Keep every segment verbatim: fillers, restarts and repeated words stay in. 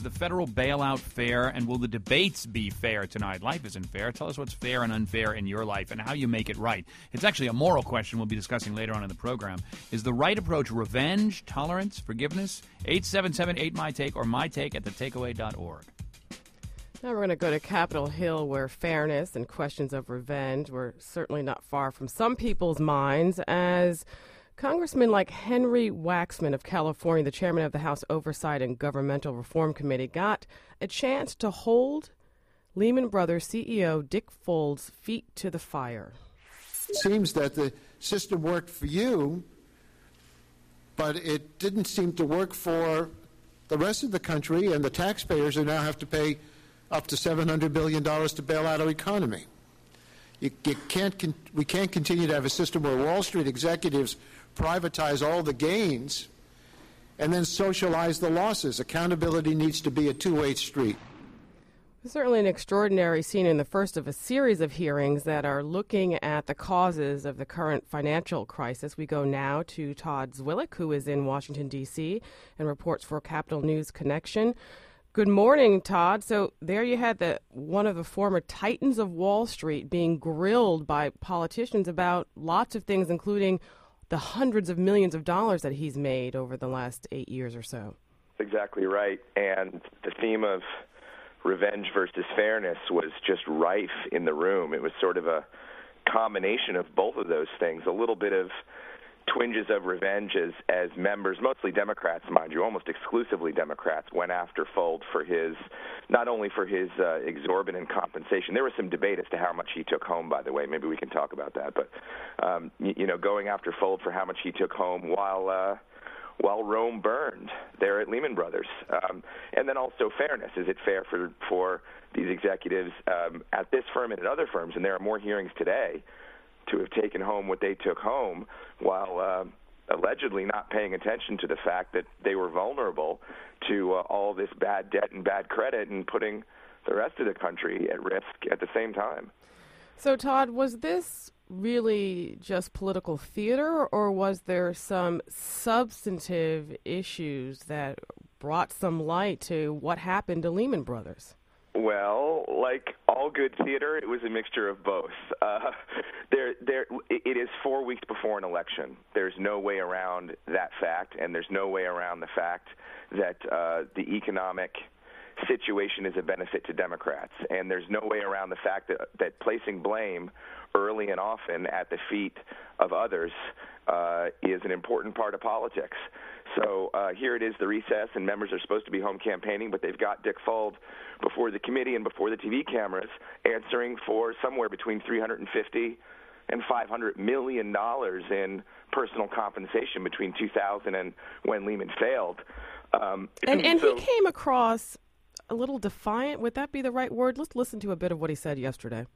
the federal bailout fair, and will the debates be fair tonight? Life isn't fair. Tell us what's fair and unfair in your life and how you make it right. It's actually a moral question we'll be discussing later on in the program. Is the right approach revenge, tolerance, forgiveness? eight seven seven eight my take or my take at the takeaway dot org. Now we're going to go to Capitol Hill, where fairness and questions of revenge were certainly not far from some people's minds, as congressmen like Henry Waxman of California, the chairman of the House Oversight and Governmental Reform Committee, got a chance to hold Lehman Brothers C E O Dick Fold's feet to the fire. It seems that the system worked for you, but it didn't seem to work for the rest of the country and the taxpayers who now have to pay up to seven hundred billion dollars to bail out our economy. You, you can't con- we can't continue to have a system where Wall Street executives privatize all the gains and then socialize the losses. Accountability needs to be a two-way street. Certainly an extraordinary scene in the first of a series of hearings that are looking at the causes of the current financial crisis. We go now to Todd Zwillich, who is in Washington, D C, and reports for Capital News Connection. Good morning, Todd. So there you had the one of the former titans of Wall Street being grilled by politicians about lots of things, including the hundreds of millions of dollars that he's made over the last eight years or so. Exactly right. And the theme of revenge versus fairness was just rife in the room. It was sort of a combination of both of those things, a little bit of twinges of revenge as, as members, mostly Democrats, mind you, almost exclusively Democrats, went after Fold for his, not only for his uh, exorbitant compensation. There was some debate as to how much he took home, by the way. Maybe we can talk about that. But, um, you, you know, going after Fold for how much he took home while uh, while Rome burned there at Lehman Brothers. Um, and then also fairness. Is it fair for, for these executives um, at this firm and at other firms, and there are more hearings today, to have taken home what they took home while uh, allegedly not paying attention to the fact that they were vulnerable to uh, all this bad debt and bad credit and putting the rest of the country at risk at the same time. So, Todd, was this really just political theater, or was there some substantive issues that brought some light to what happened to Lehman Brothers? Well, like all good theater, it was a mixture of both. Uh, there, there, it is four weeks before an election. There's no way around that fact, and there's no way around the fact that uh, the economic situation is a benefit to Democrats. And there's no way around the fact that, that placing blame early and often at the feet of others uh, is an important part of politics. So uh, here it is, the recess, and members are supposed to be home campaigning, but they've got Dick Fold before the committee and before the T V cameras answering for somewhere between three hundred fifty and five hundred million dollars in personal compensation between two thousand and when Lehman failed. Um, and and so, he came across a little defiant. Would that be the right word? Let's listen to a bit of what he said yesterday.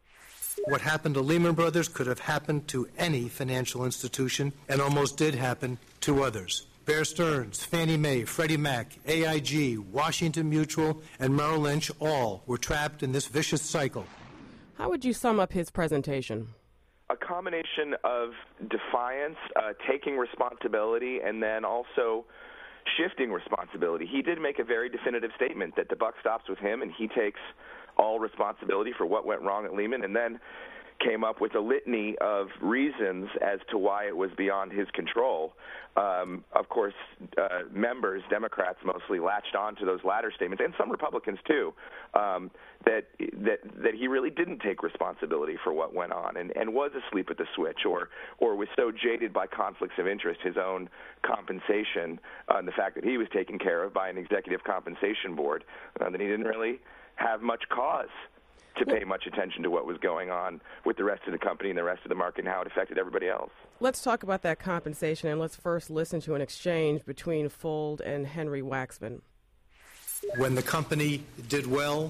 What happened to Lehman Brothers could have happened to any financial institution and almost did happen to others. Bear Stearns, Fannie Mae, Freddie Mac, A I G, Washington Mutual, and Merrill Lynch all were trapped in this vicious cycle. How would you sum up his presentation? A combination of defiance, uh, taking responsibility, and then also shifting responsibility. He did make a very definitive statement that the buck stops with him, and he takes all responsibility for what went wrong at Lehman, and then came up with a litany of reasons as to why it was beyond his control. Um, of course, uh, members, Democrats mostly, latched on to those latter statements, and some Republicans too, um, that that that he really didn't take responsibility for what went on and, and was asleep at the switch, or or was so jaded by conflicts of interest, his own compensation, uh, and the fact that he was taken care of by an executive compensation board, uh, that he didn't really have much cause to pay much attention to what was going on with the rest of the company and the rest of the market and how it affected everybody else. Let's talk about that compensation, and let's first listen to an exchange between Fold and Henry Waxman. When the company did well,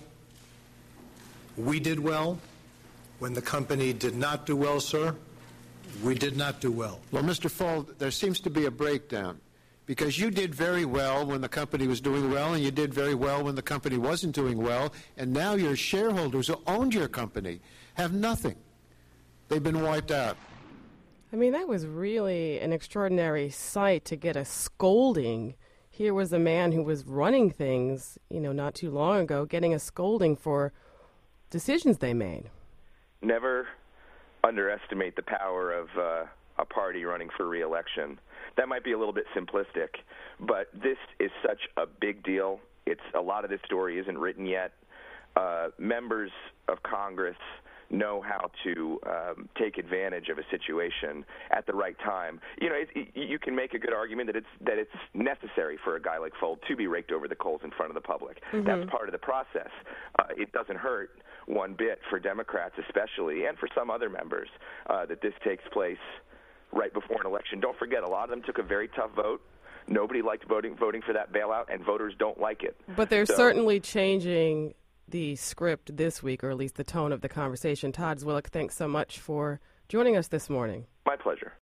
we did well. When the company did not do well, sir, we did not do well. Well, Mister Fold, there seems to be a breakdown, because you did very well when the company was doing well, and you did very well when the company wasn't doing well, and now your shareholders who owned your company have nothing. They've been wiped out. I mean, that was really an extraordinary sight to get a scolding here was a man who was running things, you know, not too long ago, getting a scolding for decisions they made. Never underestimate the power of uh, a party running for re-election. That might be a little bit simplistic, but this is such a big deal. It's a lot of this story isn't written yet. Uh, members of Congress know how to um, take advantage of a situation at the right time. You know, it, it, you can make a good argument that it's that it's necessary for a guy like Fold to be raked over the coals in front of the public. Mm-hmm. That's part of the process. Uh, it doesn't hurt one bit for Democrats especially, and for some other members, uh, that this takes place right before an election. Don't forget, a lot of them took a very tough vote. Nobody liked voting voting for that bailout, and voters don't like it. But they're so, certainly changing the script this week, or at least the tone of the conversation. Todd Zwillich, thanks so much for joining us this morning. My pleasure.